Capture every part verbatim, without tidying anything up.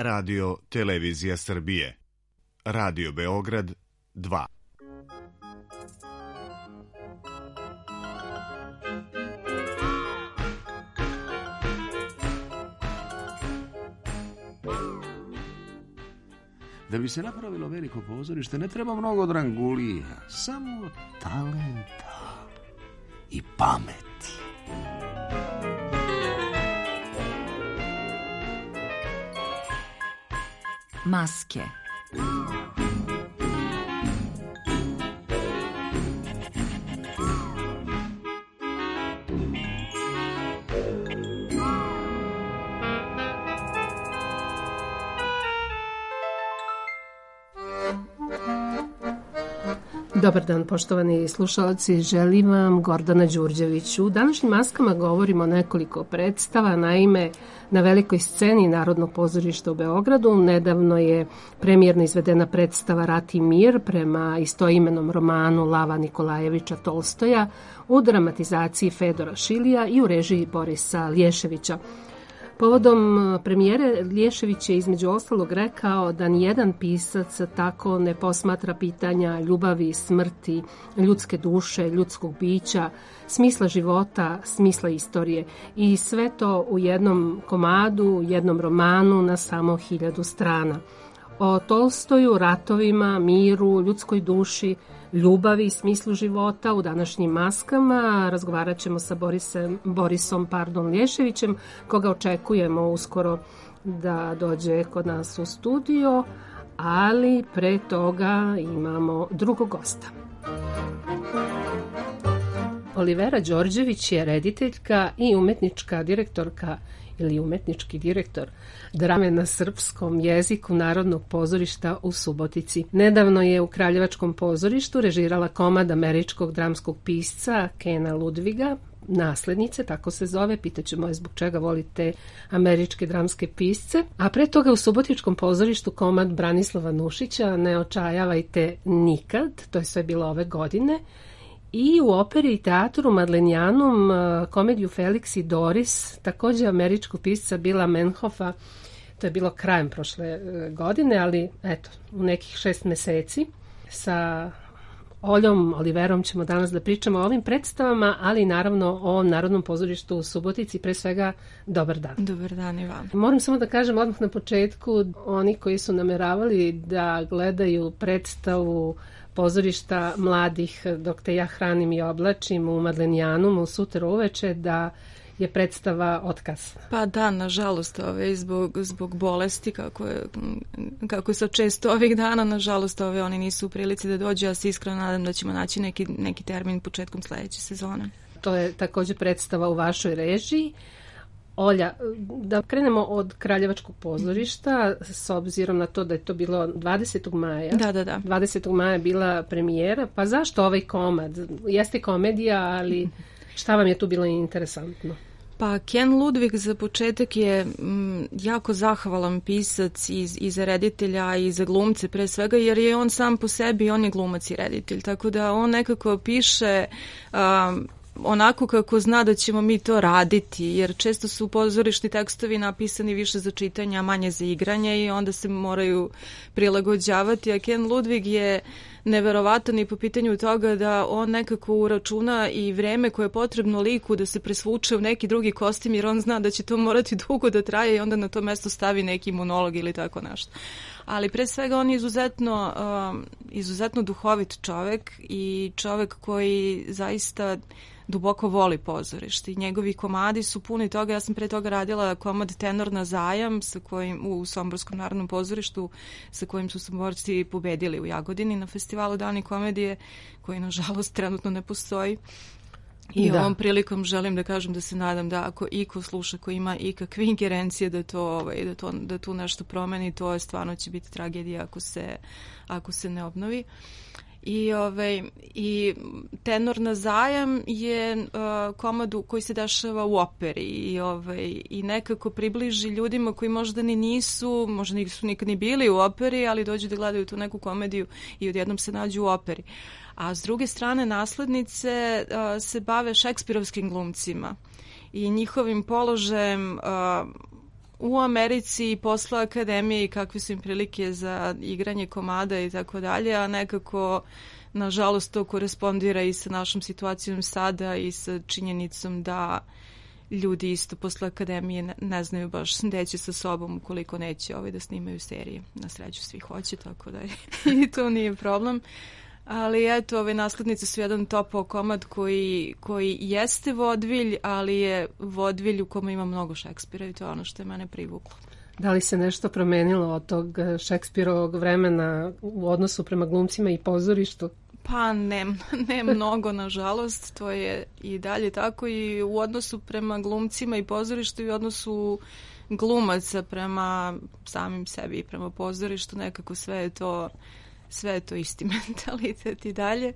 Radio Televizija Srbije. Radio Beograd dva. Da bi se napravilo veliko pozorište ne treba mnogo drangulija, samo talenta i pameti. Maske. Dobar dan, poštovani slušalci, želim vam Gordana Đurđević. U današnjim maskama govorimo o nekoliko predstava. Naime, na velikoj sceni Narodnog pozorišta u Beogradu nedavno je premijerno izvedena predstava Rat i mir prema istoimenom romanu Lava Nikolajevića Tolstoja u dramatizaciji Fedora Šilija i u režiji Borisa Lješevića. Povodom premijere Lješević je između ostalog rekao da nijedan pisac tako ne posmatra pitanja ljubavi, smrti, ljudske duše, ljudskog bića, smisla života, smisla istorije i sve to u jednom komadu, jednom romanu na samo hiljadu strana. O Tolstoju, ratovima, miru, ljudskoj duši, ljubavi i smislu života u današnjim maskama razgovarat ćemo sa Borisem, Borisom pardon, Lješevićem, koga očekujemo uskoro da dođe kod nas u studio, ali pre toga imamo drugog gosta. Olivera Đorđević je rediteljka i umetnička direktorka ili umetnički direktor drame na srpskom jeziku Narodnog pozorišta u Subotici. Nedavno je u Kraljevačkom pozorištu režirala komad američkog dramskog pisca Kena Ludviga, Naslednice, tako se zove. Pitaćemo je zbog čega volite američke dramske pisce. A pre toga u Subotičkom pozorištu komad Branislava Nušića Ne očajavajte nikad, to je sve bilo ove godine. I u operi i teatru Madlenijanum komediju Felix i Doris, također američkog pisca Billa Menhofa, to je bilo krajem prošle godine, ali eto, u nekih šest meseci. Sa Oljom Oliverom ćemo danas da pričamo o ovim predstavama, ali naravno o Narodnom pozorištu u Subotici. Pre svega, dobar dan. Dobar dan i vam. Moram samo da kažem odmah na početku, oni koji su nameravali da gledaju predstavu pozorišta mladih Dok te ja hranim i oblačim u Madlenijanumu sutra uveče, da je predstava otkaz. Pa da, nažalost, ove, zbog, zbog bolesti, kako je, kako se često ovih dana, nažalost, ove, oni nisu u prilici da dođu. Ja se iskreno nadam da ćemo naći neki, neki termin početkom sledeće sezone. To je također predstava u vašoj režiji. Olja, da krenemo od Kraljevačkog pozorišta, s obzirom na to da je to bilo dvadesetog maja. Da, da, da. dvadesetog maja je bila premijera. Pa zašto ovaj komad? Jeste komedija, ali šta vam je tu bilo interesantno? Pa Ken Ludvig za početak je m, jako zahvalan pisac i, i za reditelja i za glumce pre svega, jer je on sam po sebi, on je glumac i reditelj. Tako da on nekako piše Um, onako kako zna da ćemo mi to raditi, jer često su pozorišni tekstovi napisani više za čitanje, a manje za igranje i onda se moraju prilagođavati, a Ken Ludvig je neverovatan i po pitanju toga da on nekako uračuna i vreme koje je potrebno liku da se presvuče u neki drugi kostim, jer on zna da će to morati dugo da traje i onda na to mesto stavi neki monolog ili tako nešto. Ali pre svega on je izuzetno, um, izuzetno duhovit čovek i čovek koji zaista duboko voli pozorište i njegovi komadi su puni toga. Ja sam pre toga radila komad Tenor na zajam sa kojim, u Somborskom narodnom pozorištu, sa kojim su Somborci pobedili u Jagodini na festivalu Dani komedije, koji nažalost trenutno ne postoji. I da. Ovom prilikom želim da kažem da se nadam da ako iko sluša ko ima ikakve ingerencije da to ovaj da to da tu nešto promeni, to je stvarno će biti tragedija ako se ako se ne obnovi. I ovaj i Tenor na zajam je uh, komadu koji se dešava u operi i ovaj i nekako približi ljudima koji možda ni nisu, možda nisu nikad ni bili u operi, ali dođu da gledaju tu neku komediju i odjednom se nađu u operi. A s druge strane Naslednice uh, se bave šekspirovskim glumcima i njihovim položajem uh, u Americi posle akademije i kakve su im prilike za igranje komada i tako dalje, a nekako nažalost to korespondira i sa našom situacijom sada i sa činjenicom da ljudi isto posle akademije ne, ne znaju baš gde će sa sobom ukoliko neće ovaj da snimaju serije. Na sreću svi hoće, tako da i to nije problem. Ali eto, ove naslednice su jedan topao komad koji, koji jeste vodvilj, ali je vodvilj u kome ima mnogo Šekspira i to je ono što je mene privuklo. Da li se nešto promenilo od tog Šekspirovog vremena u odnosu prema glumcima i pozorištu? Pa ne, ne mnogo, nažalost. To je i dalje tako i u odnosu prema glumcima i pozorištu i u odnosu glumaca prema samim sebi i prema pozorištu. Nekako sve je to, sve je to isti mentalitet i dalje.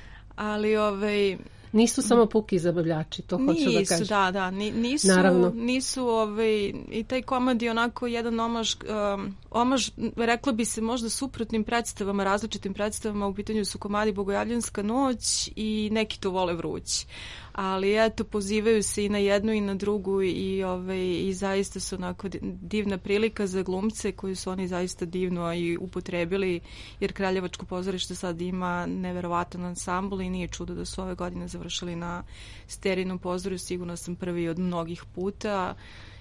Ali ovaj... Nisu samo puki zabavljači, to hoću nisu, da kažem. Da, da, nisu, Naravno. nisu ovaj, i taj komad je onako jedan omaž, um, omaž, rekla bi se možda suprotnim predstavama, različitim predstavama, u pitanju su komadi Bogojavljanska noć i Neki to vole vruć. Ali eto, pozivaju se i na jednu i na drugu i, ovaj, i zaista su onako divna prilika za glumce koju su oni zaista divno i upotrebili, jer Kraljevačko pozorište sad ima neverovatan ansambl i nije čudo da su ove godine završili na Sterinom pozorištu, sigurno sam prvi od mnogih puta.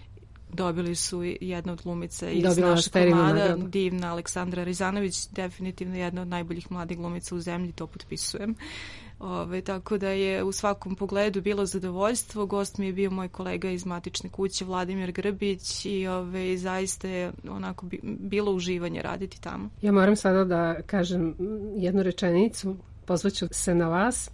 Dobili su jedna od glumica iz Dobila naše Sterinu komada, nagradu. divna Aleksandra Rizanović, definitivno jedna od najboljih mladih glumica u zemlji, to potpisujem. Ove, tako da je u svakom pogledu bilo zadovoljstvo. Gost mi je bio moj kolega iz matične kuće Vladimir Grbić i ove, zaista je onako bi, bilo uživanje raditi tamo. Ja moram sada da kažem jednu rečenicu, pozvaću se na vas.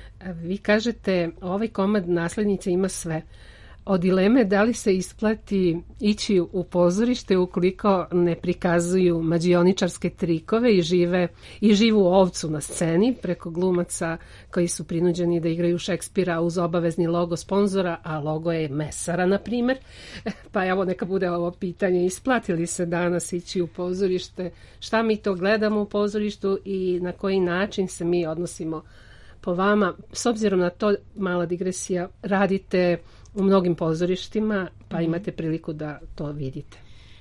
Vi kažete, ovaj komad Naslednice ima sve. Od dileme da li se isplati ići u pozorište ukoliko ne prikazuju mađioničarske trikove i žive i živu ovcu na sceni preko glumaca koji su prinuđeni da igraju Šekspira uz obavezni logo sponzora, a logo je mesara, na primjer. Pa evo neka bude ovo pitanje, isplati li se danas ići u pozorište, šta mi to gledamo u pozorištu i na koji način se mi odnosimo po vama. S obzirom na to, mala digresija, radite u mnogim pozorištima, pa imate priliku da to vidite.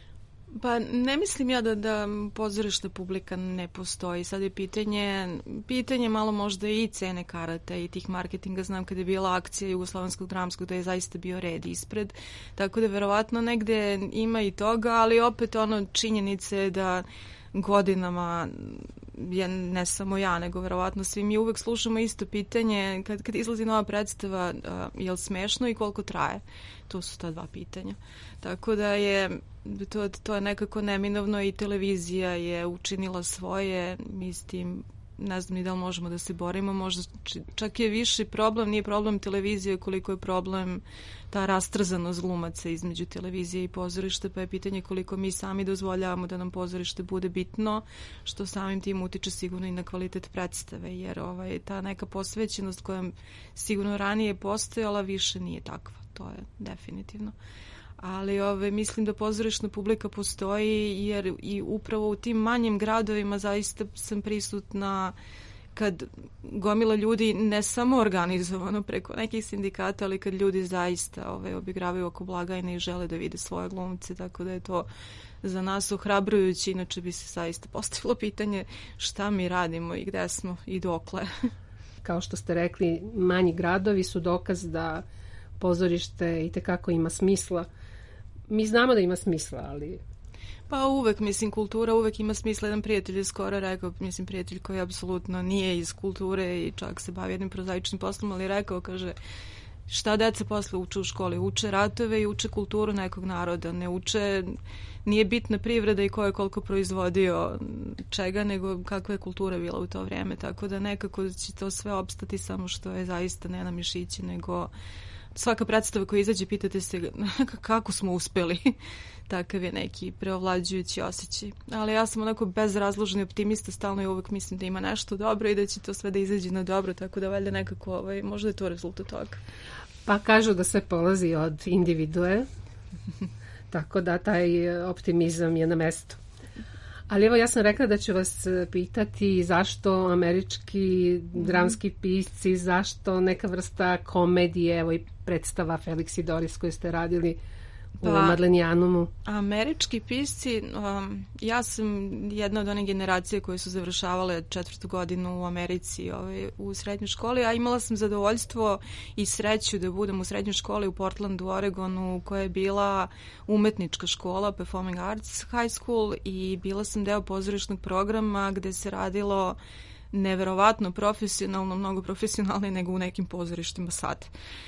Pa ne mislim ja da, da pozorišna publika ne postoji. Sad je pitanje, pitanje malo možda i cene karata i tih marketinga. Znam kada je bila akcija Jugoslovenskog dramskog da je zaista bio red ispred. Tako da verovatno negde ima i toga, ali opet ono činjenice da godinama, ja, ne samo ja, nego verovatno svi mi uvek slušamo isto pitanje kad, kad izlazi nova predstava, uh, je li smešno i koliko traje? To su ta dva pitanja. Tako da je to, to je nekako neminovno i televizija je učinila svoje, mi s tim ne znam ni da li možemo da se borimo, možda čak je više problem, nije problem televizije koliko je problem ta rastrzanost glumaca između televizije i pozorišta, pa je pitanje koliko mi sami dozvoljavamo da nam pozorište bude bitno, što samim tim utiče sigurno i na kvalitet predstave, jer ovaj, ta neka posvećenost koja sigurno ranije postojala više nije takva, to je definitivno. Ali ove, mislim da pozorišna publika postoji jer i upravo u tim manjim gradovima zaista sam prisutna kad gomila ljudi ne samo organizovano preko nekih sindikata, ali kad ljudi zaista ove, obigravaju oko blagajne i žele da vide svoje glumce, tako da je to za nas ohrabrujući, inače bi se zaista postavilo pitanje šta mi radimo i gde smo i dokle. Kao što ste rekli, manji gradovi su dokaz da pozorište itekako ima smisla. Mi znamo da ima smisla, ali... Pa uvek, mislim, kultura uvek ima smisla. Jedan prijatelj je skoro rekao, mislim, prijatelj koji apsolutno nije iz kulture i čak se bavi jednim prozaičnim poslom, ali rekao, kaže, šta deca posle uče u školi? Uče ratove i uče kulturu nekog naroda. Ne uče, nije bitna privreda i ko je koliko proizvodio čega, nego kakva je kultura bila u to vrijeme. Tako da nekako će to sve opstati, samo što je zaista ne na mišići, nego svaka predstava koja izađe, pitate se kako smo uspeli. Takav je neki preovlađujući osjećaj. Ali ja sam onako bezrazložni optimista, stalno i uvek mislim da ima nešto dobro i da će to sve da izađe na dobro, tako da valjda nekako ovaj, možda je to rezultat toga. Pa kažu da sve polazi od individue, tako da taj optimizam je na mestu. Ali evo, ja sam rekla da ću vas pitati zašto američki dramski pisci, zašto neka vrsta komedije, evo i predstava Felix i Doris koju ste radili u pa, Madlenijanumu? Američki pisci, um, ja sam jedna od onih generacije koje su završavale četvrtu godinu u Americi ovaj, u srednjoj školi, a imala sam zadovoljstvo i sreću da budem u srednjoj školi u Portlandu, Oregonu, koja je bila umetnička škola, Performing Arts High School, i bila sam deo pozorišnog programa gde se radilo neverovatno profesionalno, mnogo profesionalnije nego u nekim pozorištima sad.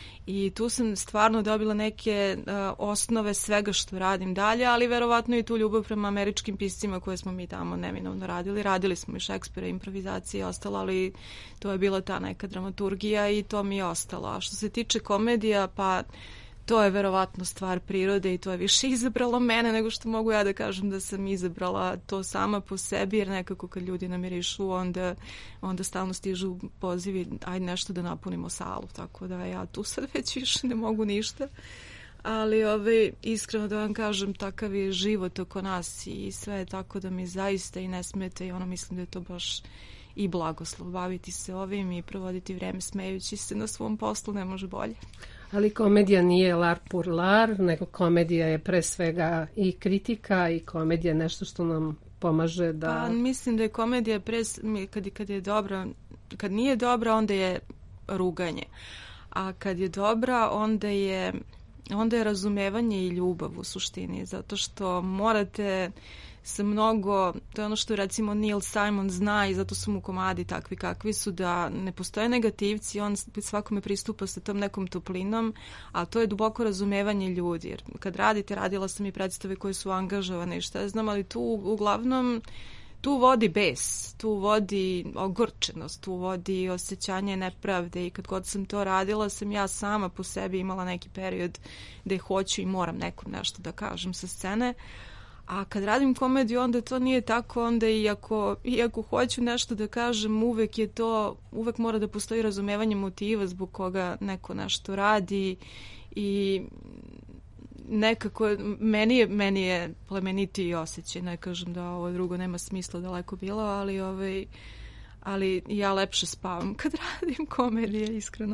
I tu sam stvarno dobila neke uh, osnove svega što radim dalje, ali verovatno i tu ljubav prema američkim piscima koje smo mi tamo neminovno radili. Radili smo i Šekspira, improvizacije i ostalo, ali to je bila ta neka dramaturgija i to mi je ostalo. A što se tiče komedija, pa to je verovatno stvar prirode i to je više izabralo mene nego što mogu ja da kažem da sam izabrala to sama po sebi, jer nekako kad ljudi namirišu, onda, onda stalno stižu pozivi, ajde nešto da napunimo salu, tako da ja tu sad već više ne mogu ništa. Ali ovaj, iskreno da vam kažem, takav je život oko nas i sve je tako da mi zaista i ne smete i ono mislim da je to baš i blagoslov baviti se ovim i provoditi vreme smejući se na svom poslu, ne može bolje. Ali komedija nije lar pour lar, nego komedija je pre svega i kritika i komedija je nešto što nam pomaže da... Pa mislim da je komedija pre, kad, kad je dobra, kad nije dobra onda je ruganje, a kad je dobra onda je, onda je razumevanje i ljubav u suštini, zato što morate sa mnogo, to je ono što recimo Neil Simon zna i zato su mu komadi takvi kakvi su, da ne postoje negativci, on svakome pristupa sa tom nekom toplinom, a to je duboko razumevanje ljudi, jer kad radite, radila sam i predstave koje su angažovane i šta znam, ali tu uglavnom tu vodi bes, tu vodi ogorčenost, tu vodi osjećanje nepravde i kad god sam to radila sam ja sama po sebi imala neki period gde hoću i moram nekom nešto da kažem sa scene. A kad radim komediju, onda to nije tako, onda iako, iako hoću nešto da kažem, uvek je to, uvek mora da postoji razumevanje motiva zbog koga neko nešto radi i nekako meni je, meni je plemenitiji osjećaj, ne kažem da ovo drugo nema smisla, daleko bilo, ali, ovaj, ali ja lepše spavam kad radim komedije, iskreno.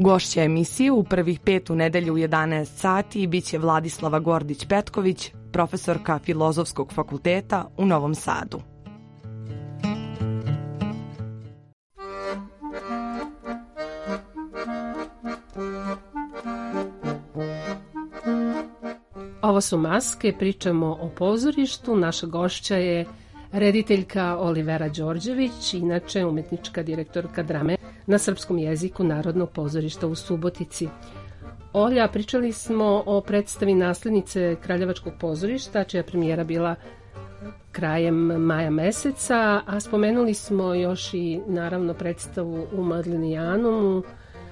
Gošća emisije u prvih pet u nedelju u jedanaest sati biće Vladislava Gordić-Petković, profesorka Filozofskog fakulteta u Novom Sadu. Ovo su Maske, pričamo o pozorištu. Naša gošća je rediteljka Olivera Đorđević, inače umetnička direktorka drame na srpskom jeziku Narodnog pozorišta u Subotici. Olja, pričali smo o predstavi Naslednice Kraljevačkog pozorišta, čija premijera bila krajem maja meseca, a spomenuli smo još i naravno predstavu u Madlenijanumu.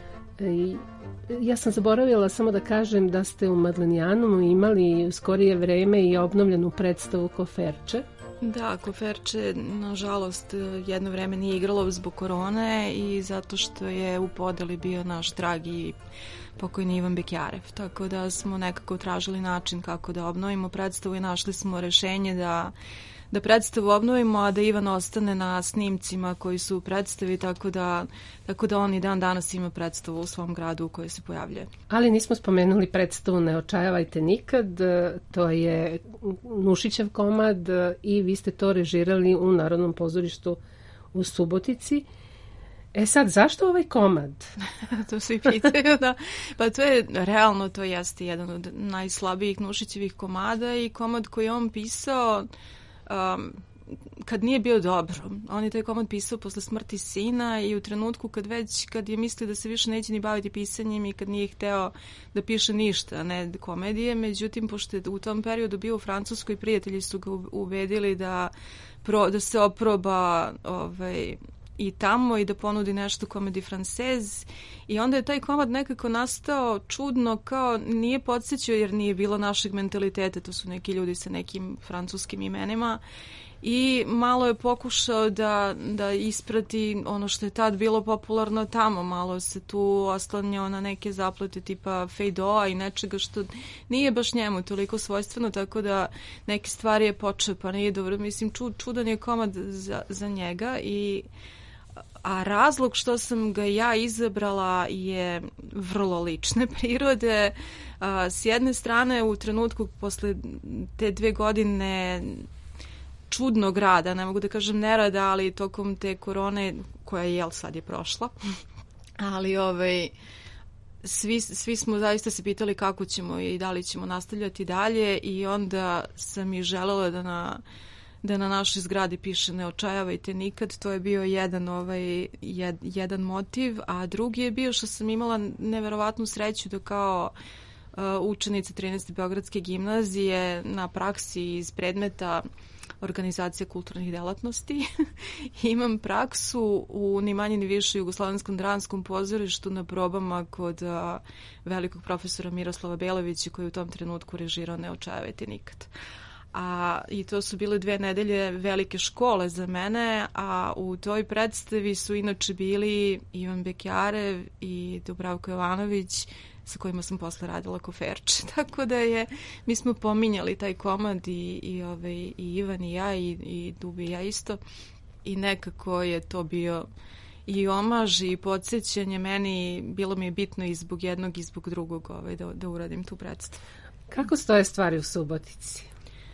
I ja sam zaboravila samo da kažem da ste u Madlenijanumu imali u skorije vreme i obnovljenu predstavu Koferče. Da, Koferče, nažalost, jedno vreme nije igralo zbog korone i zato što je u podeli bio naš dragi pokojni Ivan Bekjarev. Tako da smo nekako tražili način kako da obnovimo predstavu i našli smo rešenje da da predstavu obnovimo, a da Ivan ostane na snimcima koji su u predstavi, tako da, tako da on i dan danas ima predstavu u svom gradu u kojoj se pojavljuje. Ali nismo spomenuli predstavu Ne očajavajte nikad, to je Nušićev komad i vi ste to režirali u Narodnom pozorištu u Subotici. E sad, zašto ovaj komad? To svi pitaju, da. Pa to je, realno to jeste jedan od najslabijih Nušićevih komada i komad koji je on pisao Um, kad nije bio dobro. On je taj komad pisao posle smrti sina i u trenutku kad već, kad je mislio da se više neće ni baviti pisanjem i kad nije hteo da piše ništa, a ne komedije. Međutim, pošto je u tom periodu bio u Francuskoj, prijatelji su ga ubedili da, pro, da se oproba ovaj, i tamo i da ponudi nešto komedi francez i onda je taj komad nekako nastao čudno, kao nije podsjećao jer nije bilo našeg mentaliteta, to su neki ljudi sa nekim francuskim imenima i malo je pokušao da, da isprati ono što je tad bilo popularno tamo, malo se tu oslanjao na neke zaplete tipa Feydeau i nečega što nije baš njemu toliko svojstveno, tako da neke stvari je počeo pa nije dobro, mislim čud, čudan je komad za, za njega i a razlog što sam ga ja izabrala je vrlo lične prirode. S jedne strane, u trenutku posle te dve godine čudnog rada, ne mogu da kažem nerada, ali tokom te korone, koja je, jel, sad je prošla, ali ovaj, svi, svi smo zaista se pitali kako ćemo i da li ćemo nastavljati dalje i onda sam i želela da na da na našoj zgradi piše Ne očajavajte nikad, to je bio jedan, ovaj, jed, jedan motiv, a drugi je bio što sam imala neverovatnu sreću da kao uh, učenica trinaeste Beogradske gimnazije na praksi iz predmeta organizacija kulturnih delatnosti. Imam praksu u ni manje ni više Jugoslovenskom dramskom pozorištu na probama kod uh, velikog profesora Miroslava Belovića koji u tom trenutku režirao Ne očajavajte nikad. A, i to su bile dve nedelje velike škole za mene, a u toj predstavi su inače bili Ivan Bekjarev i Dubravko Jovanović sa kojima sam posle radila Koferče. Tako da je, mi smo pominjali taj komad i, i, ovaj, i Ivan i ja i, i Dubi i ja isto i nekako je to bio i omaž i podsjećanje meni, bilo mi je bitno i zbog jednog i zbog drugog ovaj, da, da uradim tu predstavu. Kako stoje stvari u Subotici?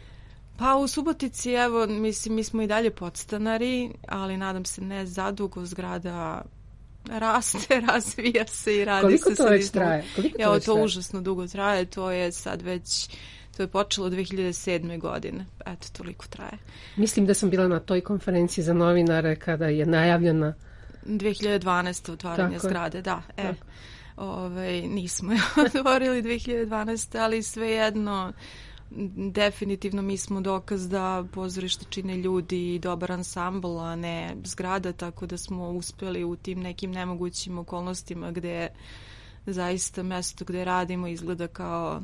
Pa u Subotici, evo, mislim, mi smo i dalje podstanari, ali nadam se ne zadugo, zgrada raste, razvija se i radi Koliko se. To već traje? Koliko to evo, već to traje? užasno dugo traje, to je sad već, to je počelo dve hiljade sedme. godine. Eto, toliko traje. Mislim da sam bila na toj konferenciji za novinare kada je najavljena dve hiljade dvanaeste. otvaranje Tako zgrade, da. E, Tako. ovaj, nismo je otvorili dve hiljade dvanaeste. ali svejedno definitivno mi smo dokaz da pozorište čine ljudi i dobar ansambl, a ne zgrada, tako da smo uspeli u tim nekim nemogućim okolnostima gde zaista mesto gde radimo izgleda kao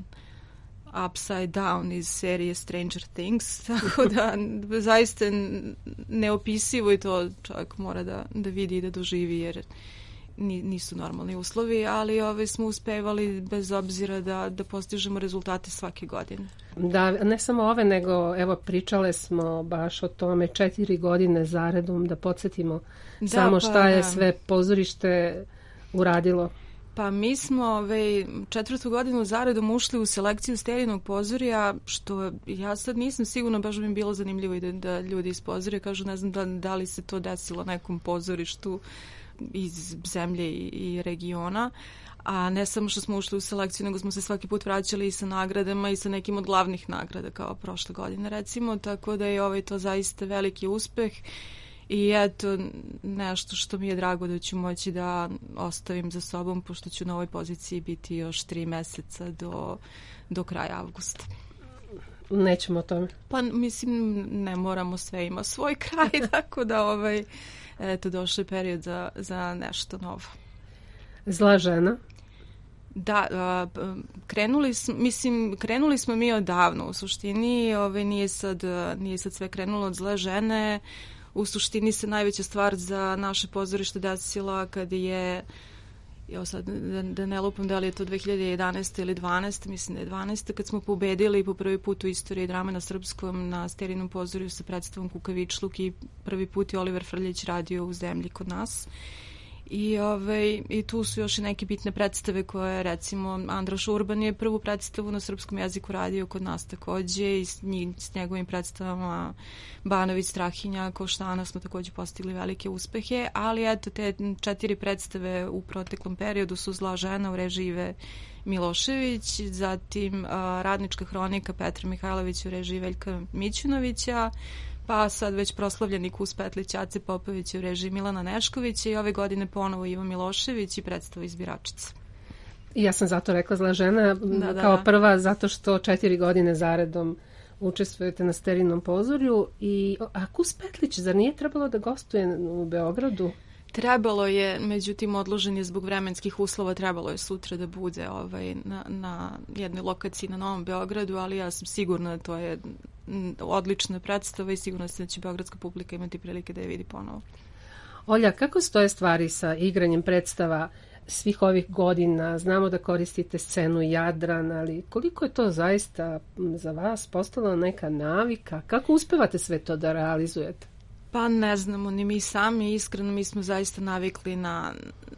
upside down iz serije Stranger Things, tako da zaista neopisivo i to čovjek mora da, da vidi i da doživi jer nisu normalni uslovi, ali ove smo uspevali bez obzira da, da postižemo rezultate svake godine. Da, ne samo ove, nego evo pričale smo baš o tome četiri godine zaredom, da podsjetimo da, samo šta pa, je da. sve pozorište uradilo. Pa mi smo ove, četvrtu godinu zaredom ušli u selekciju Sterinog pozorja, što ja sad nisam sigurna, baš bi mi bilo zanimljivo i da, da ljudi iz pozorja kažu, ne znam da, da li se to desilo nekom pozorištu iz zemlje i, i regiona, a ne samo što smo ušli u selekciju, nego smo se svaki put vraćali i sa nagradama i sa nekim od glavnih nagrada, kao prošle godine recimo, tako da je ovaj to zaista veliki uspeh. I eto, nešto što mi je drago da ću moći da ostavim za sobom, pošto ću na ovoj poziciji biti još tri meseca do, do kraja avgusta. Nećemo o tome. Pa mislim, ne moramo, sve ima svoj kraj, tako da ovaj, eto, došao je period za, za nešto novo. Zla žena? Da, a, krenuli smo, mislim, krenuli smo mi odavno, u suštini ovaj, nije, sad, nije sad sve krenulo od Zle žene. U suštini se najveća stvar za naše pozorište desila kad je, jo sad da, da ne lupam da li je to dve hiljade jedanaeste ili dvanaeste, mislim da je dvanaeste, kad smo pobedili po prvi put u istoriji drame na srpskom na Sterinom pozorju sa predstavom Kukavičluk i prvi put je Oliver Frljić radio u zemlji kod nas. I, ovaj, I tu su još i neke bitne predstave koje, recimo, Andraš Urban je prvu predstavu na srpskom jeziku radio kod nas takođe i s, njih, s njegovim predstavama Banović, Strahinja, Koštana smo takođe postigli velike uspehe, ali eto, te četiri predstave u proteklom periodu su Zla žena u režiji Ive Milošević, zatim a, Radnička hronika Petra Mihajlovića u režiji Veljka Mićunovića, pa sad već proslavljeni Kus Petlić Ace Popović u režiji Milana Neškovića i ove godine ponovo Ivo Milošević i predstava Izbiračica. Ja sam zato rekla Zla žena da, kao da. prva, zato što četiri godine zaredom učestvujete na Sterinom pozorju. I, a Kus Petlić, zar nije trebalo da gostuje u Beogradu? Trebalo je, međutim odložen je zbog vremenskih uslova, trebalo je sutra da bude ovaj, na, na jednoj lokaciji na Novom Beogradu, ali ja sam sigurna da to je odlična predstava i sigurna sam da će beogradska publika imati prilike da je vidi ponovo. Olja, kako stoje stvari sa igranjem predstava svih ovih godina? Znamo da koristite scenu Jadran, ali koliko je to zaista za vas postalo neka navika? Kako uspevate sve to da realizujete? Pa ne znamo, ni mi sami, iskreno mi smo zaista navikli na,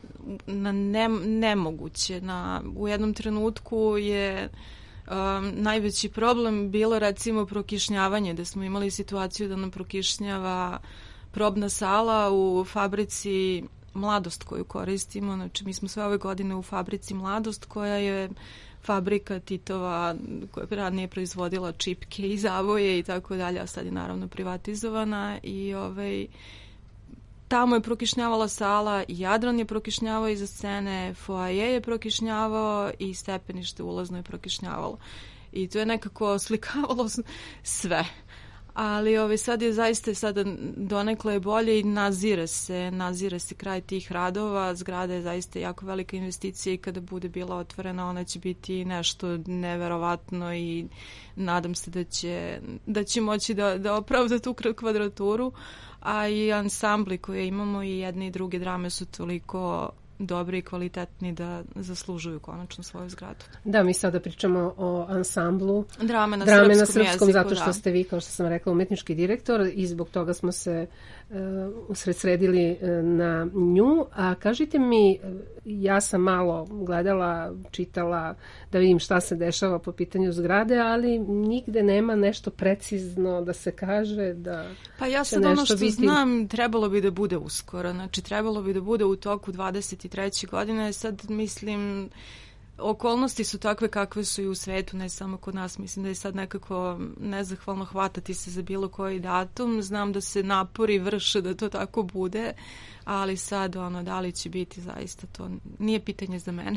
na ne, nemoguće. Na, u jednom trenutku je um, najveći problem bilo recimo prokišnjavanje, da smo imali situaciju da nam prokišnjava probna sala u fabrici Mladost koju koristimo. Znači mi smo sve ove godine u fabrici Mladost koja je fabrika Titova koja ranije proizvodila čipke i zavoje i tako dalje, a sad je naravno privatizovana i ovaj, tamo je prokišnjavala sala, Jadran je prokišnjavao iza scene, foaje je prokišnjavao i stepenište ulazno je prokišnjavalo. I to je nekako slikavalo sve. Ali ovaj, sad je zaista sada donekle bolje i nazire se, nazire se kraj tih radova. Zgrada je zaista jako velika investicija i kada bude bila otvorena ona će biti nešto neverovatno i nadam se da će, da će moći da, da opravda tu kvadraturu. A i ansambli koje imamo i jedne i druge drame su toliko dobri i kvalitetni da zaslužuju konačno svoju zgradu. Da, mi sada pričamo o ansamblu Drame na Drame srpskom, na srpskom jeziku, zato što da. ste vi, kao što sam rekla, umetnički direktor i zbog toga smo se uh, usredsredili uh, na nju. A kažite mi, ja sam malo gledala, čitala da vidim šta se dešava po pitanju zgrade, ali nigde nema nešto precizno da se kaže da pa ja sad ono što biti... znam trebalo bi da bude uskoro, znači trebalo bi da bude u toku dvadeset treće godine, sad mislim okolnosti su takve kakve su i u svetu, ne samo kod nas, mislim da je sad nekako nezahvalno hvatati se za bilo koji datum, znam da se napori vrše da to tako bude, ali sad ono, da li će biti zaista to nije pitanje za mene.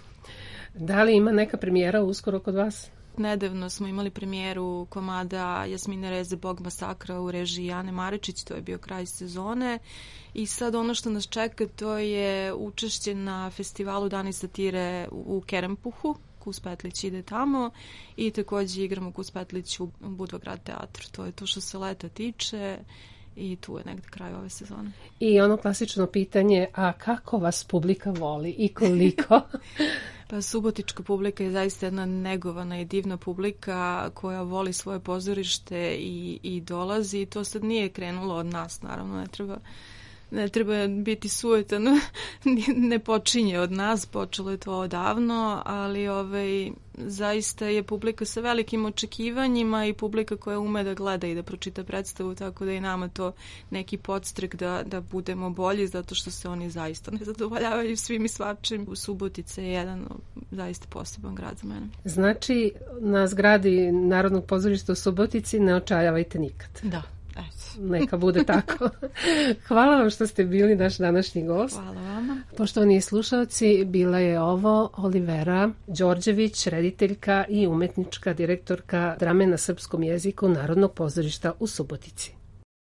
Da li ima neka premijera uskoro kod vas? Nedavno smo imali premijeru komada Jasmine Reze Bog masakra u režiji Ane Maričić, to je bio kraj sezone i sad ono što nas čeka to je učešće na festivalu Dani satire u Kerempuhu, Kus Petlić ide tamo i takođe igramo Kus Petlić u Budvagrad teatru, to je to što se leta tiče i tu je negde kraj ove sezone. I ono klasično pitanje, a kako vas publika voli i koliko? Pa subotička publika je zaista jedna negovana i divna publika koja voli svoje pozorište i, i dolazi i to sad nije krenulo od nas, naravno ne treba ne treba biti sujetan, ne počinje od nas, počelo je to odavno, ali ovaj, zaista je publika sa velikim očekivanjima i publika koja ume da gleda i da pročita predstavu, tako da je nama to neki podstrek da, da budemo bolji, zato što se oni zaista ne zadovoljavaju svim i svačim. U Subotice je jedan zaista poseban grad za mene. Znači, na zgradi Narodnog pozorišta u Subotici ne očajavajte nikad. Da. Eto. Neka bude tako. Hvala vam što ste bili naš današnji gost. Hvala vama. Poštovani slušalci, bila je ovo Olivera Đorđević, rediteljka i umetnička direktorka drame na srpskom jeziku Narodnog pozorišta u Subotici.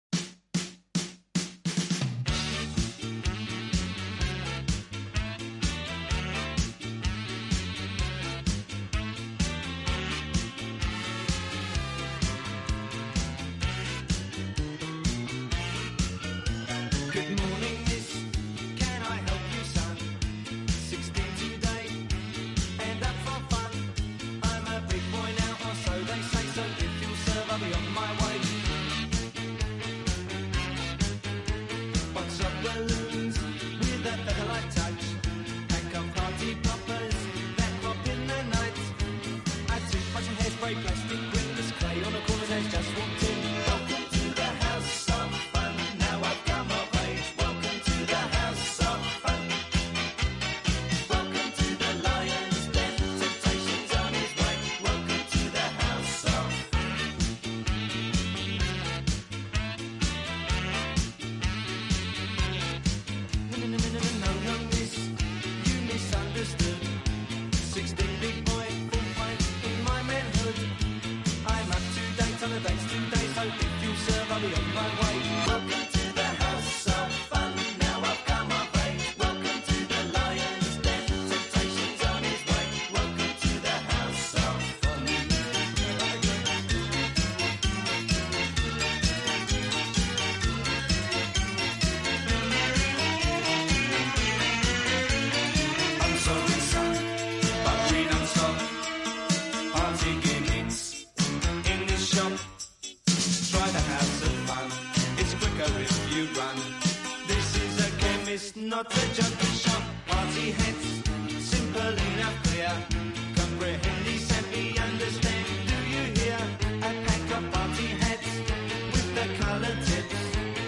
Not a junkie shop, party heads, simple enough, clear. Comprehend these and me understand. Do you hear? A pack of party heads with the colored tips.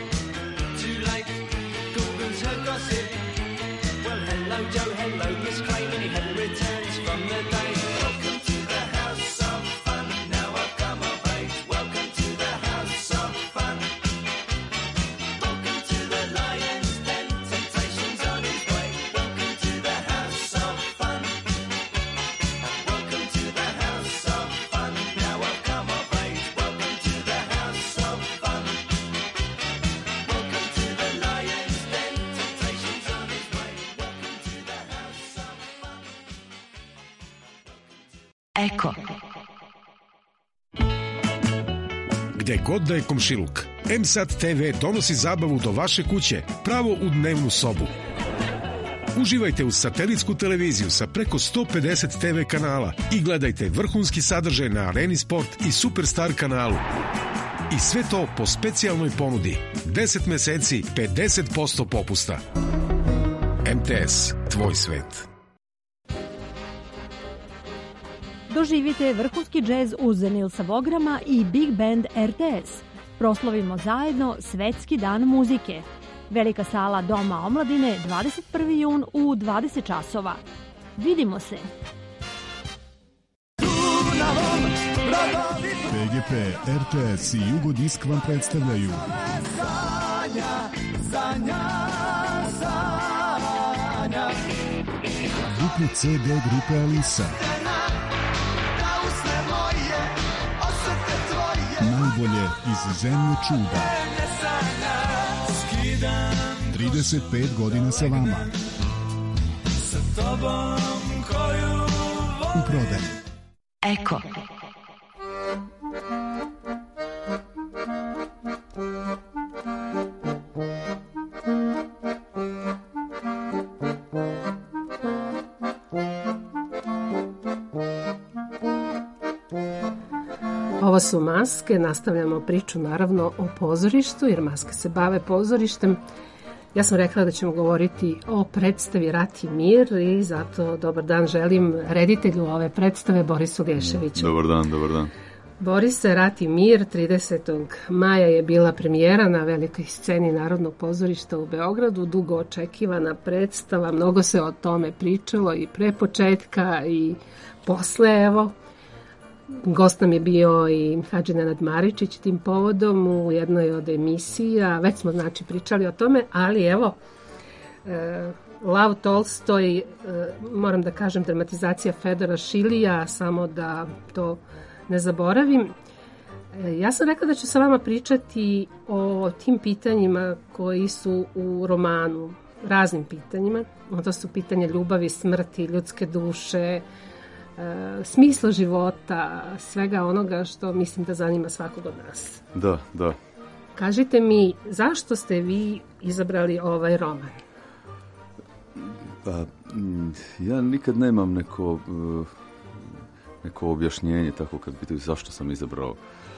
Too late, Gordon's heard gossip. Well, hello Joe, hello Miss Crane, and he hadn't returns from the day. Welcome to the house of fun. Now I've come of age. Welcome to the house of fun. Welcome to the Lion's Den. Temptations on his way. Welcome to the house of fun. Welcome to the house of fun. Now I've come of age. Welcome to the house of fun. Welcome to the Lion's Den. Temptations on his way. Welcome to the house of fun. Eko. Gde god da je komšiluk, M S A D T V donosi zabavu do vaše kuće, pravo u dnevnu sobu. Uživajte uz satelitsku televiziju sa preko sto pedeset T V kanala i gledajte vrhunski sadržaj na Areni Sport i Superstar kanalu. I sve to po specijalnoj ponudi. deset meseci, pedeset posto popusta. M T S, tvoj svet. Doživite vrhunski džez uz Nilsa Bograma i Big Band R T S. Proslavimo zajedno Svetski dan muzike. Velika sala Doma omladine, dvadeset prvi jun u dvadeset časova. Vidimo se! P G P, R T S i Jugodisk vam predstavljaju dupli C D grupe Alisa. Najbolje iz zemlje čuda. trideset pet godina sa vama. U prodaju. Eko. Ovo su Maske, nastavljamo priču naravno o pozorištu, jer Maske se bave pozorištem. Ja sam rekla da ćemo govoriti o predstavi Rat i mir i zato dobar dan želim reditelju ove predstave Borisu Geševiću. Dobar dan, dobar dan. Borise, Rat i mir, tridesetog maja je bila premijera na velikoj sceni Narodnog pozorišta u Beogradu, dugo očekivana predstava, mnogo se o tome pričalo i pre početka i posle, evo. Gost nam je bio i Hadži Nenad Maričić tim povodom u jednoj od emisija, već smo znači pričali o tome, ali evo, e, Lav Tolstoj, e, moram da kažem dramatizacija Fedora Šilija, samo da to ne zaboravim. E, ja sam rekla da ću sa vama pričati o tim pitanjima koji su u romanu, raznim pitanjima, to su pitanja ljubavi, smrti, ljudske duše, smisla života, svega onoga što mislim da zanima svakog od nas. Da, da. Kažite mi, zašto ste vi izabrali ovaj roman? Pa, ja nikad nemam neko, neko objašnjenje tako kad pitaju zašto sam izabrao.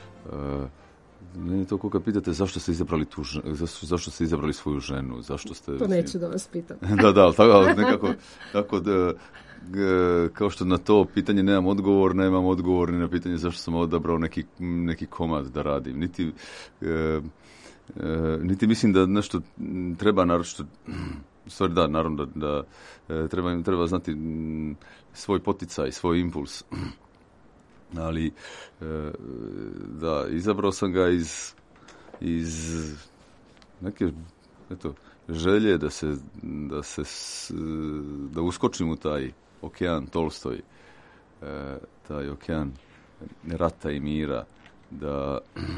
Ne toliko kad pitate zašto ste izabrali tu ženu, zašto, zašto ste izabrali svoju ženu, zašto ste... To neću da vas pitam. Da, da, tako, nekako, tako da, kao što na to pitanje nemam odgovor, nemam odgovor ni na pitanje zašto sam odabrao neki, neki komad da radim. Niti, e, e, niti mislim da nešto treba naročito, stvari da, naravno da, da treba, treba znati svoj poticaj, svoj impuls. Ali, da, izabrao sam ga iz, iz neke, eto, želje da se, da se, da uskočim u taj okean Tolstoj, taj okean rata i mira, da,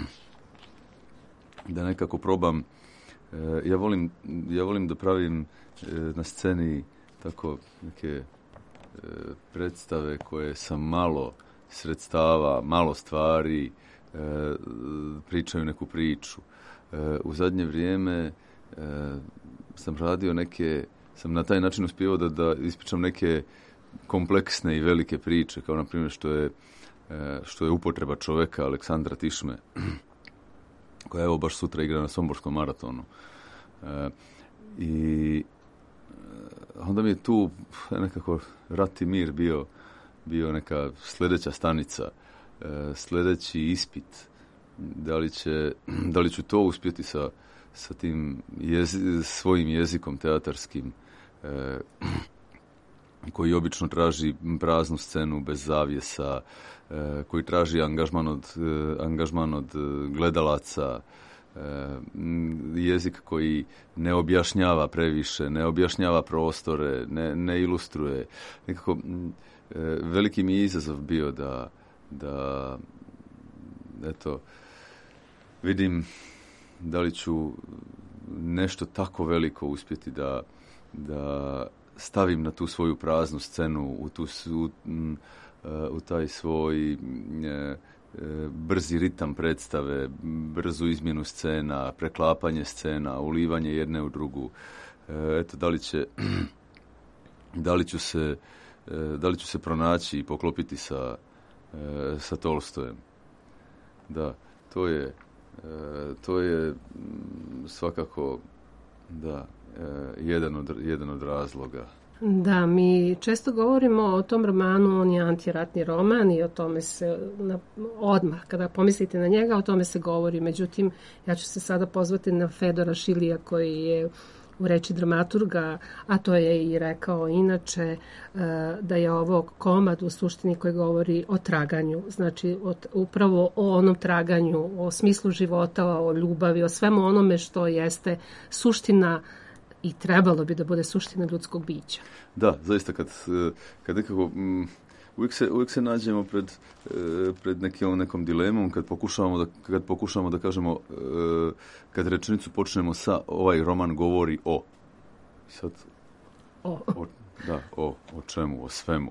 da nekako probam, ja volim, ja volim da pravim na sceni tako neke predstave koje sam malo sredstava, malo stvari, e, pričaju neku priču. E, u zadnje vrijeme e, sam radio neke, sam na taj način uspio da, da ispričam neke kompleksne i velike priče, kao na primjer što je, e, što je upotreba čoveka Aleksandra Tišme, koja evo baš sutra igra na Somborskom maratonu. E, I onda mi je tu nekako Rat i mir bio bio neka sljedeća stanica, e, sljedeći ispit, da li, će, da li ću to uspjeti sa, sa tim jezi, svojim jezikom teatarskim, e, koji obično traži praznu scenu bez zavjesa, e, koji traži angažman od, e, angažman od gledalaca, e, jezik koji ne objašnjava previše, ne objašnjava prostore, ne, ne ilustruje. Nekako, veliki mi je izazov bio da, da eto, vidim da li ću nešto tako veliko uspjeti da, da stavim na tu svoju praznu scenu, u, tu, u, u taj svoj e, brzi ritam predstave, brzu izmjenu scena, preklapanje scena, ulivanje jedne u drugu. E, eto, da li će, da li ću se da li ću se pronaći i poklopiti sa, sa Tolstojem. Da, to je, to je svakako da, jedan od, jedan od razloga. Da, mi često govorimo o tom romanu, on je antiratni roman i o tome se na, odmah, kada pomislite na njega, o tome se govori. Međutim, ja ću se sada pozvati na Fedora Šilija koji je u reči dramaturga, a to je i rekao inače, da je ovo komad u suštini koji govori o traganju, znači o, upravo o onom traganju, o smislu života, o ljubavi, o svemu onome što jeste suština i trebalo bi da bude suština ljudskog bića. Da, zaista kad, kad nekako... Uvijek se, uvijek se nađemo pred, pred nekom, nekom dilemom kad pokušavamo da, kad pokušavamo da kažemo, kad rečenicu počnemo sa ovaj roman govori o. Sad, o. o da, o, o čemu, o svemu.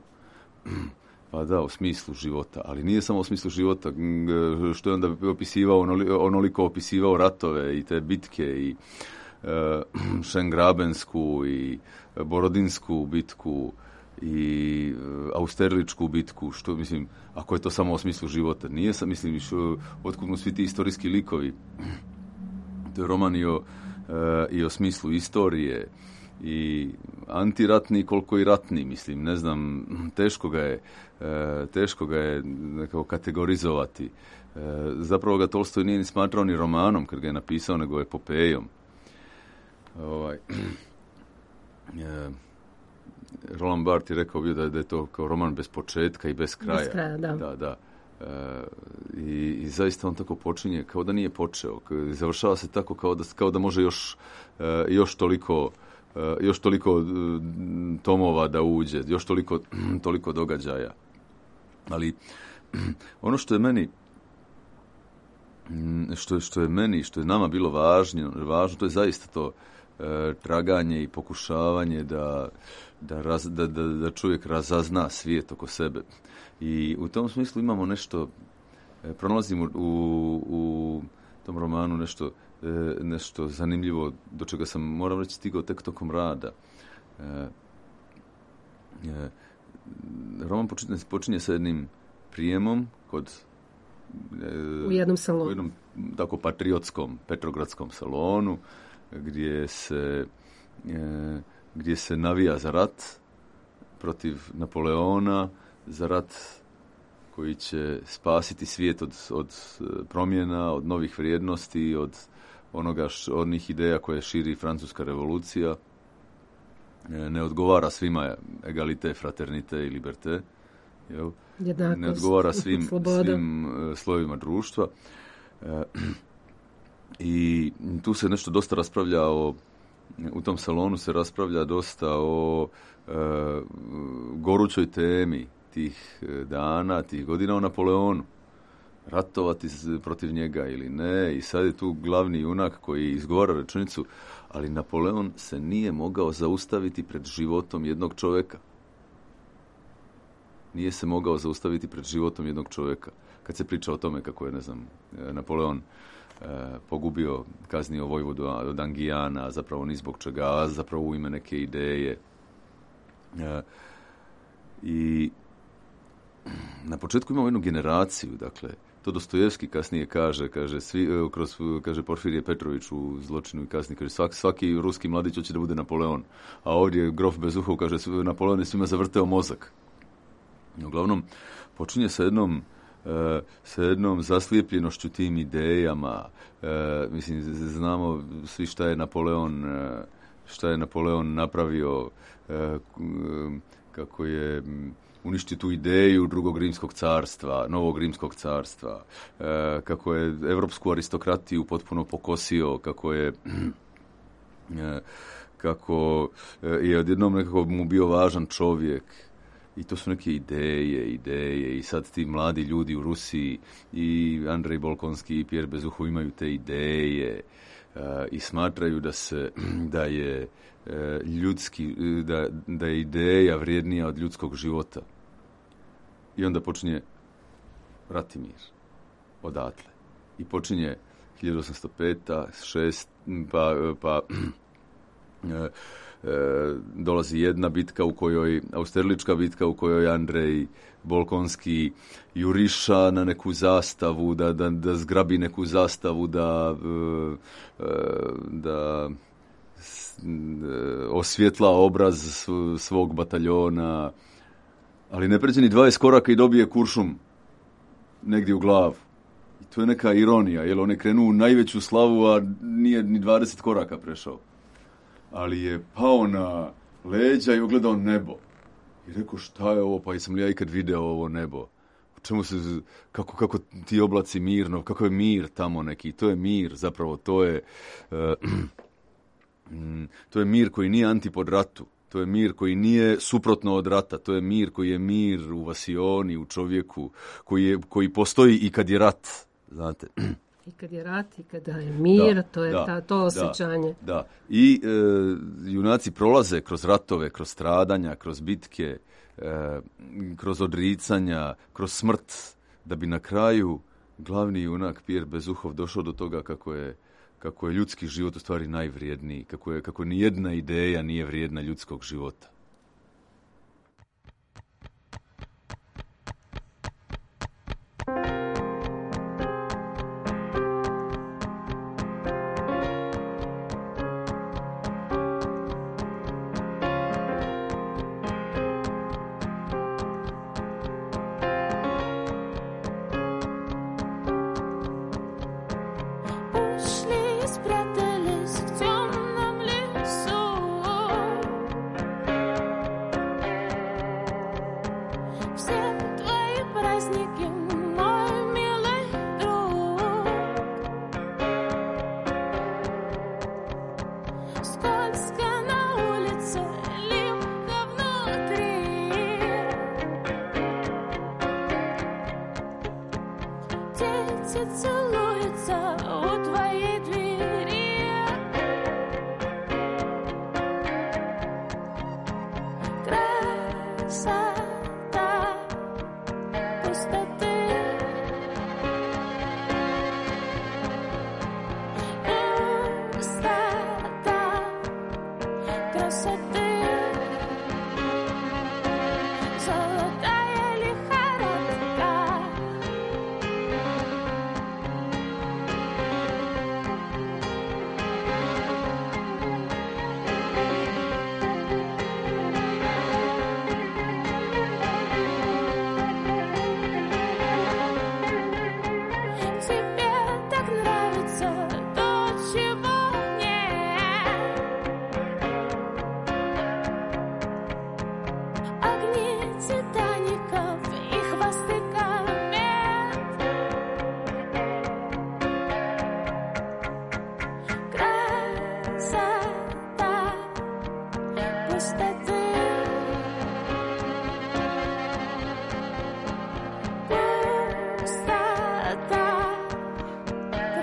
Pa da, o smislu života, ali nije samo o smislu života, što je onda opisivao, onoliko opisivao ratove i te bitke i uh, Šengrabensku i Borodinsku bitku i Austerličku bitku, što mislim, ako je to samo o smislu života, nije sam, mislim, što, otkud mu svi ti istorijski likovi. To je roman i o, i o smislu istorije, i antiratni koliko i ratni, mislim, ne znam, teško ga je, teško ga je nekako kategorizovati. Zapravo ga Tolstoj nije ni smatrao ni romanom kad ga je napisao, nego epopejom. Ovaj, Roland Barthes je rekao bio da, da je to kao roman bez početka i bez kraja. Bez kraja, da. Da, da. E, i, I zaista on tako počinje kao da nije počeo. Završava se tako kao da, kao da može još, e, još toliko, e, još toliko e, tomova da uđe, još toliko, toliko događaja. Ali ono što je meni što, što je meni, što je nama bilo važno, važno to je zaista to e, traganje i pokušavanje da, da, raz, da, da, da čovjek razazna svijet oko sebe. I u tom smislu imamo nešto, e, pronalazimo u, u tom romanu nešto, e, nešto zanimljivo, do čega sam, moram reći, stigao tek tokom rada. E, e, roman počinje, počinje sa jednim prijemom kod u jednom salonu. U jednom tako patriotskom petrogradskom salonu gdje se e, gdje se navija za rat protiv Napoleona, za rat koji će spasiti svijet od, od promjena, od novih vrijednosti, od onoga š, onih ideja koje širi francuska revolucija. E, ne odgovara svima egalite, fraternite i liberté. Jel? Jednakost, ne odgovara svim, svim uh, slojevima društva. E, I tu se nešto dosta raspravlja o, u tom salonu se raspravlja dosta o e, gorućoj temi tih dana, tih godina, o Napoleonu. Ratovati protiv njega ili ne. I sad je tu glavni junak koji izgovara rečenicu, ali Napoleon se nije mogao zaustaviti pred životom jednog čovjeka. Nije se mogao zaustaviti pred životom jednog čovjeka. Kad se priča o tome kako je, ne znam, Napoleon e, pogubio, kaznio vojvodu od Angijana, zapravo ni zbog čega, a zapravo u ime neke ideje. E, I na početku imamo jednu generaciju, dakle, to Dostojevski kasnije kaže, kaže, svi, kroz, kaže Porfirije Petrović u Zločinu i kasnije, kaže, svaki, svaki ruski mladić hoće da bude Napoleon. A ovdje Grof Bezuhov kaže, Napoleon je svima zavrteo mozak. Uglavnom, počinje sa jednom, e, sa jednom zaslijepljenošću tim idejama. E, mislim, znamo svi šta je Napoleon, e, šta je Napoleon napravio, e, kako je uništio tu ideju drugog rimskog carstva, novog rimskog carstva, e, kako je evropsku aristokratiju potpuno pokosio, kako je e, kako je odjednom nekako mu bio važan čovjek. I to su neke ideje, ideje i sad ti mladi ljudi u Rusiji i Andrej Bolkonski i Pierre Bezukhov imaju te ideje uh, i smatraju da se da je uh, ljudski da, da je ideja vrijednija od ljudskog života. I onda počinje rat i mir odatle. I počinje hiljadu osamsto peta, šest, pa, pa uh, E, dolazi jedna bitka u kojoj, Austerlička bitka u kojoj Andrej Bolkonski juriša na neku zastavu, da, da, da zgrabi neku zastavu, da, e, da osvjetla obraz svog bataljona, ali ne pređe ni dvadeset koraka i dobije kuršum negdje u glavu. I to je neka ironija, jer on je krenuo u najveću slavu, a nije ni dvadeset koraka prešao. Ali je pao na leđa i ogledao nebo. I rekao, šta je ovo? Pa jesam li ja ikad video ovo nebo? U čemu se, kako, kako ti oblaci mirno, kako je mir tamo neki? To je mir, zapravo, to je, uh, to je mir koji nije antipod ratu. To je mir koji nije suprotno od rata. To je mir koji je mir u vasioni, u čovjeku, koji, je, koji postoji i kad je rat, znate. I kad je rat, i kada je mir, da, to je da, ta, to osjećanje. Da, da. I e, junaci prolaze kroz ratove, kroz stradanja, kroz bitke, e, kroz odricanja, kroz smrt, da bi na kraju glavni junak Pierre Bezukhov došao do toga kako je, kako je ljudski život u stvari najvrijedniji, kako je, kako nijedna ideja nije vrijedna ljudskog života.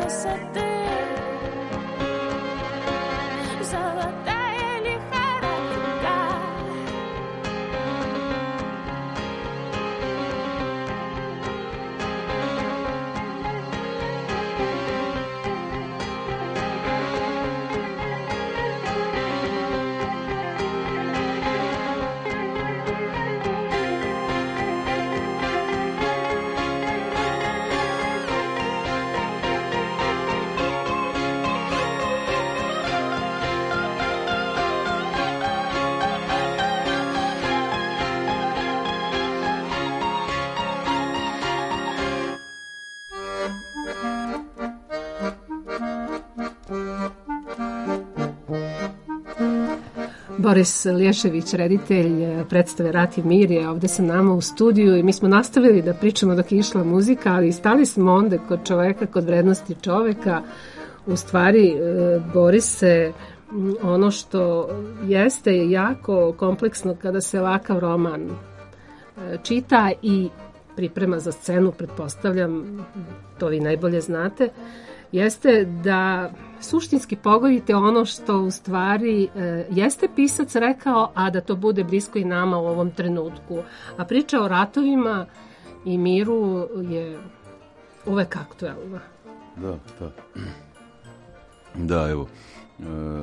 Boris Lješević, reditelj predstave Rat i mir, je ovde sa nama u studiju i mi smo nastavili da pričamo dok je išla muzika, ali stali smo onda kod čoveka, kod vrednosti čoveka. U stvari, Borise, ono što jeste je jako kompleksno kada se ovakav roman čita i priprema za scenu, pretpostavljam, to vi najbolje znate, jeste da suštinski pogodite ono što u stvari e, jeste pisac rekao, a da to bude blisko i nama u ovom trenutku. A priča o ratovima i miru je uvek aktuelna. Da, da. Da, evo, e,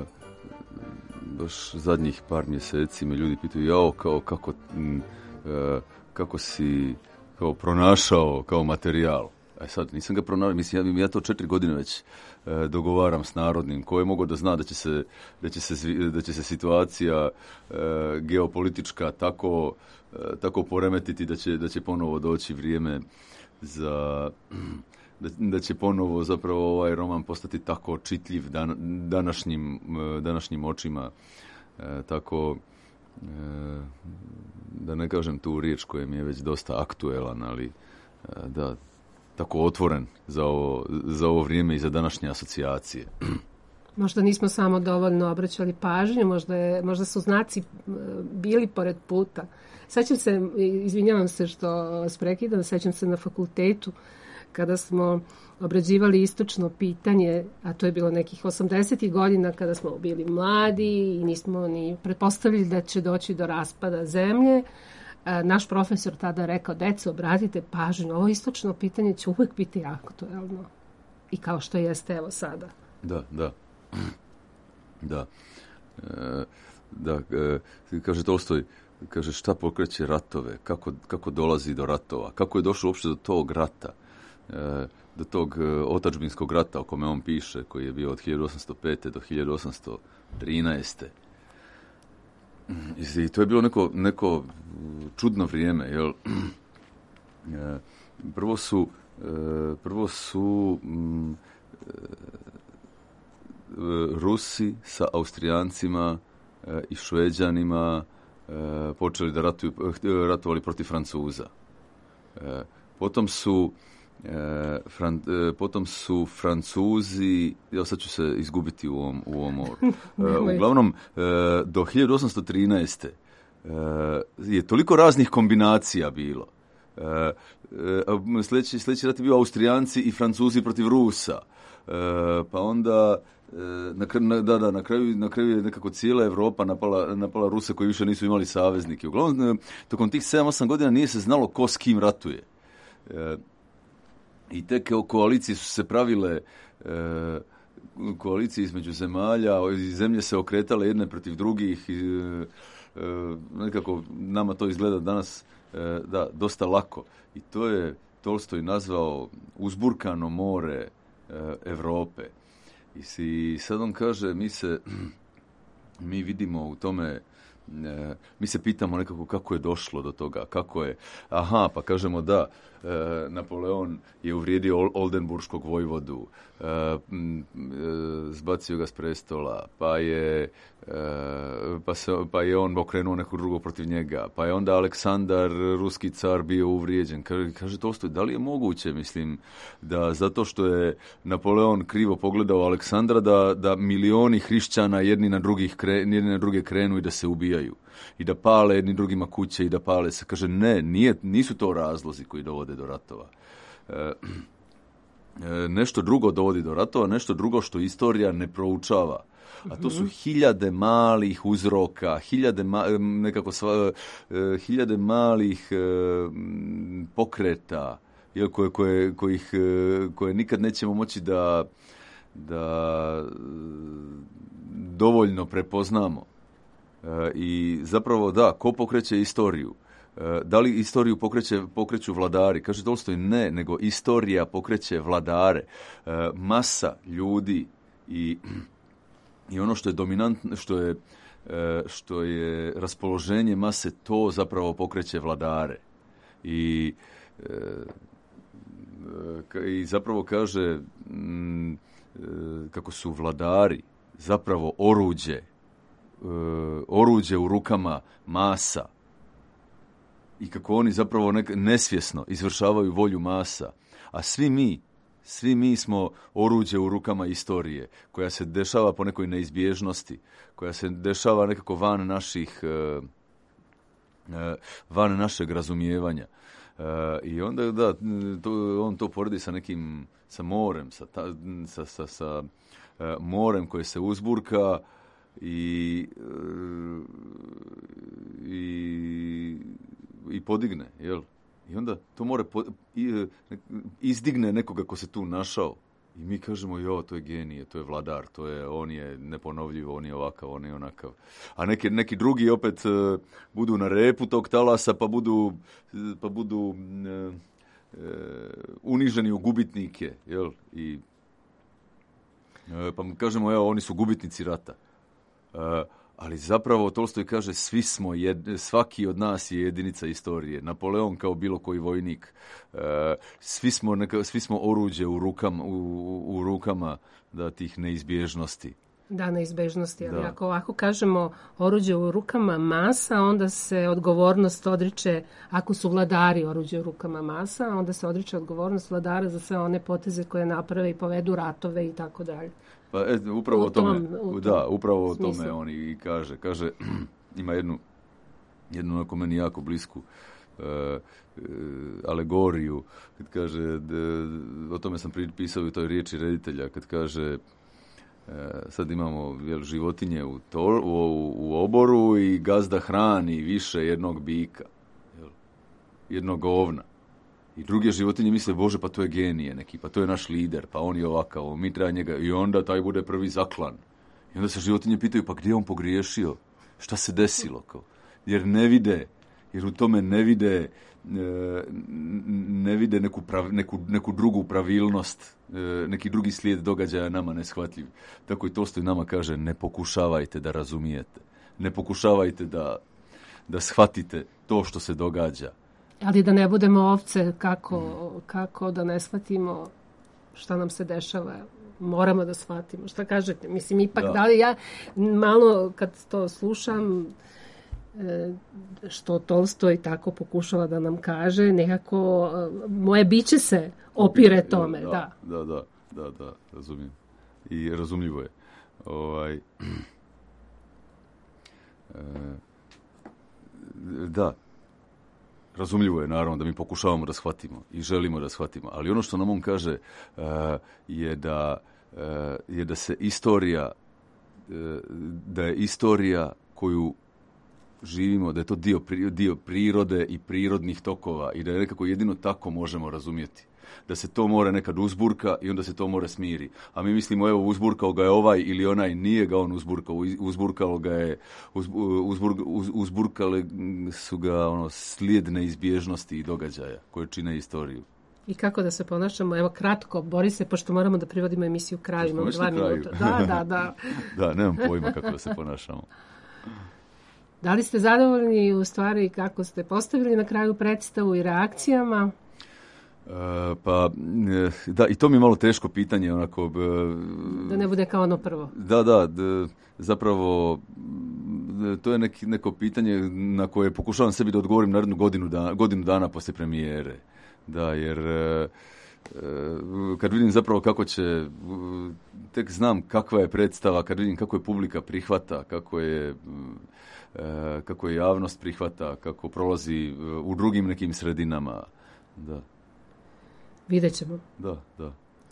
baš zadnjih par mjeseci me ljudi pitaju, jao, kao, kako, m, e, kako si kao pronašao kao materijal. E sad, nisam ga pronašao, mislim, ja, ja to četiri godine već e, dogovaram s Narodnim, ko je mogao da zna da će se, da će se, da će se situacija e, geopolitička tako, e, tako poremetiti da će, da će ponovo doći vrijeme za... Da, da će ponovo zapravo ovaj roman postati tako čitljiv dan, današnjim, današnjim očima, e, tako, e, da ne kažem tu riječ koja mi je već dosta aktuelan, ali e, da, tako otvoren za ovo, za ovo vrijeme i za današnje asocijacije. Možda nismo samo dovoljno obraćali pažnju, možda, je, možda su znaci bili pored puta. Sećam se, izvinjavam se što vas prekidam, sećam se na fakultetu kada smo obrađivali istočno pitanje, a to je bilo nekih osamdesetih godina kada smo bili mladi i nismo ni pretpostavili da će doći do raspada zemlje. Naš profesor tada rekao, deco, obratite pažnju, ovo istočno pitanje će uvek biti aktuelno. I kao što jeste evo sada. Da, da. Da. E, da, e, kaže Tolstoj, kaže šta pokreće ratove, kako, kako dolazi do ratova, kako je došlo uopšte do tog rata, e, do tog otadžbinskog rata o kome on piše, koji je bio od hiljadu osamsto pete do hiljadu osamsto trinaeste. I to je bilo neko, neko čudno vrijeme, jel? E, prvo su, e, prvo su m, e, Rusi sa Austrijancima e, i Šveđanima e, počeli da ratuju, ratovali protiv Francuza. E, potom su e, Fran, e, potom su Francuzi, ja sad ću se izgubiti u ovom, u ovom moru. E, uglavnom, e, do hiljadu osamsto trinaeste e, je toliko raznih kombinacija bilo. E, e, sljedeći, sljedeći rat je bio Austrijanci i Francuzi protiv Rusa. E, pa onda Na, na, da, da, na kraju, na kraju je nekako cijela Evropa napala, napala Ruse koji više nisu imali saveznike. Uglavnom, tokom tih sedam osam godina nije se znalo ko s kim ratuje. E, I te koalicije su se pravile, e, koalicije između zemalja, zemlje se okretale jedne protiv drugih. I, e, nekako nama to izgleda danas e, da, dosta lako. I to je Tolstoj nazvao uzburkano more e, Evrope. I sad on kaže, mi se, mi vidimo u tome, e, mi se pitamo nekako kako je došlo do toga, kako je, aha, pa kažemo da, e, Napoleon je uvrijedio Oldenburškog vojvodu, e, m, e, zbacio ga s prestola, pa je, e, pa, se, pa je on okrenuo nekog drugog protiv njega, pa je onda Aleksandar, ruski car, bio uvrijeđen. Kaže, kaže Tolstoj, da li je moguće, mislim, da zato što je Napoleon krivo pogledao Aleksandra, da, da milioni hrišćana jedni na, drugih kre, jedni na druge krenu i da se ubijaju i da pale jedni drugima kuće i da pale se. Kaže, ne, nije, nisu to razlozi koji dovode do ratova. E, nešto drugo dovodi do ratova, nešto drugo što istorija ne proučava. A to su hiljade malih uzroka, hiljade ma, nekako sva, hiljade malih pokreta koje, koje, kojih, koje nikad nećemo moći da, da dovoljno prepoznamo. I zapravo da, ko pokreće istoriju? Da li istoriju pokreće, pokreću vladari? Kaže Tolstoj ne, nego istorija pokreće vladare. Masa ljudi i, i ono što je dominantno, što je, što je raspoloženje mase, to zapravo pokreće vladare. I, i zapravo kaže kako su vladari zapravo oruđe, oruđe u rukama masa. I kako oni zapravo nek- nesvjesno izvršavaju volju masa. A svi mi, svi mi smo oruđe u rukama istorije, koja se dešava po nekoj neizbježnosti, koja se dešava nekako van naših, van našeg razumijevanja. I onda, da, to, on to poredi sa nekim, sa morem, sa, ta, sa, sa, sa morem koje se uzburka i, i i podigne, jel? I onda to more po, i, izdigne nekoga ko se tu našao. I mi kažemo, jo, to je genije, to je vladar, to je, on je neponovljiv, on je ovakav, on je onakav. A neki, neki drugi opet uh, budu na repu tog talasa, pa budu, pa budu uh, uh, uniženi u gubitnike, jel? I uh, pa kažemo, evo, oni su gubitnici rata. Uh, Ali zapravo Tolstoj kaže svi smo jed, svaki od nas je jedinica istorije. Napoleon kao bilo koji vojnik. E, svi smo neka, svi smo oruđe u rukama u, u rukama da tih neizbježnosti. Da, neizbježnosti. Ali da. Ako ovako kažemo oruđe u rukama masa, onda se odgovornost odriče, ako su vladari oruđe u rukama masa, onda se odriče odgovornost vladara za sve one poteze koje naprave i povedu ratove i tako dalje. Pa e, upravo o tome, tom, u da, upravo o smislu. tome on i kaže, kaže ima jednu jednu onako meni jako blisku uh, uh, alegoriju, kad kaže, d, o tome sam pisao u toj riječi reditelja, kad kaže uh, sad imamo jel, životinje u, to, u, u oboru i gazda hrani više jednog bika, jel, jednog ovna. I druge životinje misle, Bože, pa to je genije neki, pa to je naš lider, pa on je ovakav, mi treba njega, i onda taj bude prvi zaklan. I onda se životinje pitaju, pa gdje je on pogriješio? Šta se desilo? Kao? Jer ne vide, jer u tome ne vide, ne vide neku, prav, neku, neku drugu pravilnost, neki drugi slijed događaja nama neshvatljiv. Tako i Tolstoj nama kaže, ne pokušavajte da razumijete, ne pokušavajte da, da shvatite to što se događa. Ali da ne budemo ovce, kako, kako da ne shvatimo šta nam se dešava. Moramo da shvatimo. Šta kažete? Mislim, ipak da, da li ja malo kad to slušam, što Tolstoj tako pokušava da nam kaže, nekako moje biće se opire tome. Da, da, da, da, da, razumijem. I razumljivo je. Ovaj, e, da, razumljivo je naravno da mi pokušavamo da shvatimo i želimo da shvatimo, ali ono što nam on kaže uh, je da uh, je da se istorija uh, da je istorija koju živimo, da je to dio, dio prirode i prirodnih tokova i da je nekako jedino tako možemo razumjeti. Da se to more nekad uzburka i onda se to more smiri. A mi mislimo, evo, uzburkao ga je ovaj ili onaj, nije ga on uzburkao, uzburkao ga je, uzbur, uz, uzburkale su ga ono, slijed neizbježnosti i događaja koje čine istoriju. I kako da se ponašamo? Evo, kratko, Borise, pošto moramo da privodimo emisiju kraju, imamo dva minuta. Da, da, da. Da, nemam pojma kako da se ponašamo. Da li ste zadovoljni u stvari kako ste postavili na kraju predstavu i reakcijama? Uh, pa, da, i to mi je malo teško pitanje, onako... Uh, da ne bude kao ono prvo. Da, da, d, zapravo, d, to je neki, neko pitanje na koje pokušavam sebi da odgovorim narednu godinu, da, godinu dana poslije premijere. Da, jer uh, uh, kad vidim zapravo kako će, uh, tek znam kakva je predstava, kad vidim kako je publika prihvata, kako je... Uh, kako je javnost prihvata, kako prolazi uh, u drugim nekim sredinama, da. Vidjet ćemo. Da, da.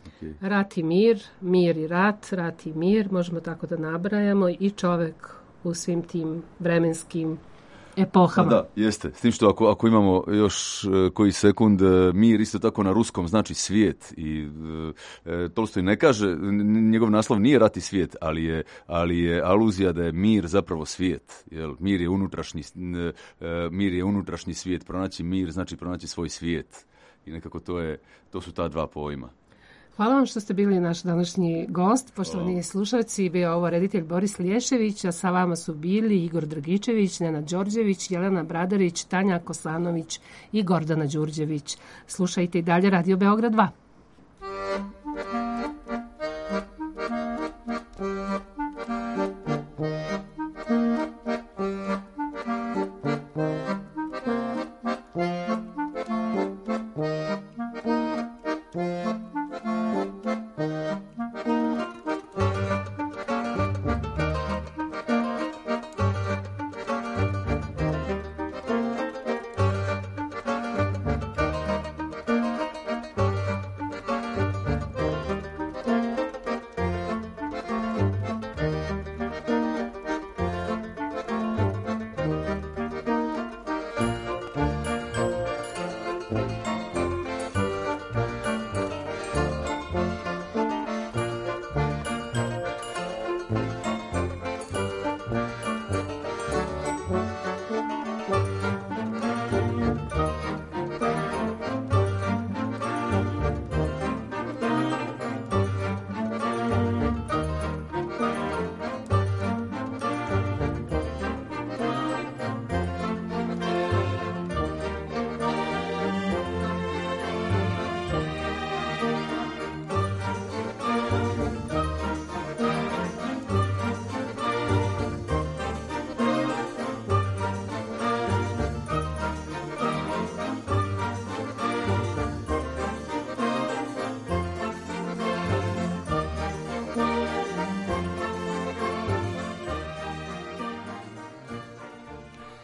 Okay. Rat i mir, mir i rat, rat i mir, možemo tako da nabrajamo, i čovek u svim tim vremenskim epohama. Da, jeste. S tim što ako, ako imamo još koji sekund, mir isto tako na ruskom znači svijet. I e, Tolstoj ne kaže, njegov naslov nije rat i svijet, ali je, ali je aluzija da je mir zapravo svijet. Jel? Mir je unutrašnji, e, mir je unutrašnji svijet. Pronaći mir znači pronaći svoj svijet. I nekako to, je, to su ta dva pojma. Hvala vam što ste bili naš današnji gost. Poštovani slušalci, bio ovo reditelj Boris Lješević, a sa vama su bili Igor Dragičević, Nenad Đorđević, Jelena Bradarić, Tanja Kosanović i Gordana Đurđević. Slušajte i dalje Radio Beograd dva.